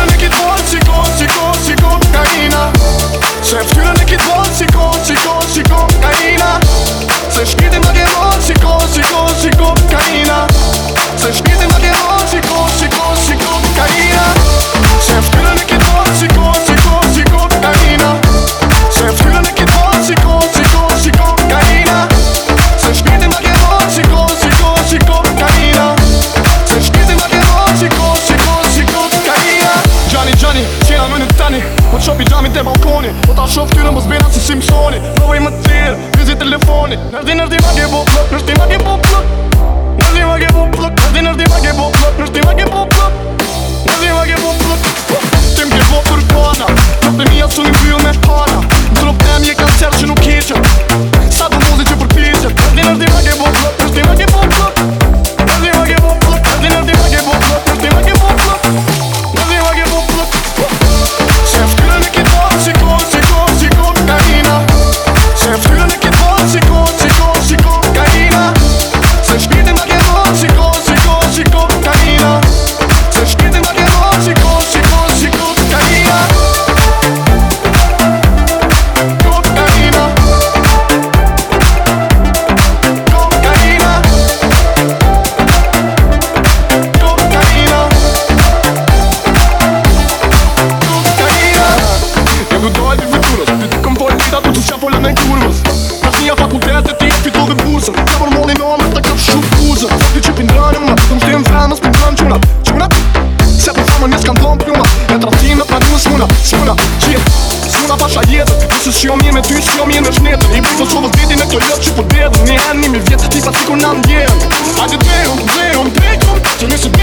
ftyrën e kitë volë, shiko kokaina. Se ftyrën e kitë volë, shiko kokaina. Se shpirtin ma ke volë, shiko kokaina. Se shpirtin ma ke volë, shiko kokaina. Se ftyrën e kitë volë, shiko kokaina. Se ftyrën e kitë volë, shiko kokaina. Se shpirtin ma ke volë, shiko kokaina. Se shpirtin ma ke volë, shiko kokaina. Gjani, qena më në tani, po t'sho pijami te balkoni. Po ta shoh ftyrën, po s'bena si Simpsoni. Provoj më t'thirë, vyzi telefoni. Nërdi ma ke bo plot, nërdi ma ke bo plot. Nërdi ma ke bo plot, nërdi ma ke bo plot. Nërdi ma ke bo plot, nërdi ma ke bo plot. Tim ke bo për kona, të mija su një mbyll me hana. Në trup tem je kancer që nuk hiqet. Sa të muzi që përpiqet. Nërdi ma ke bo plot, nërdi ma ke bo plot. Nërdi ma ke bo plot, nërdi ma ke bo plot. Nërdi ma ke bo plot, nërdi ma ke bo plot. Se ftyrën e kitë volë, shiko kokaina. Se ftyrën e kitë volë, shiko kokaina. Se shpirtin ma ke volë, shiko kokaina. Se shpirtin ma ke volë, shiko kokaina. Kokaina. Kokaina. Kokaina. Kokaina. Jam du dojt i futurës, ty të këm folë lita, du të qa folën e kurvës. Nash një fakultet e ti e fitu dhe bursën. Ka për molin o me të ka shumë buzën. Ti që pindrani una, të më shtim femës për të në qunat. Se për famën një s'kan dhom pluma. E tratinët me du smuna, smuna pasha jetët. Nëse s'jo mirë me ty, s'jo mirë me shnetën. I bëjtë sovës ditin e këto lëtë që po dedën. Një hen, 1000 vjetë, ti pa si kur na ndjerën. Hajde drejhëm, drejhëm, që nëse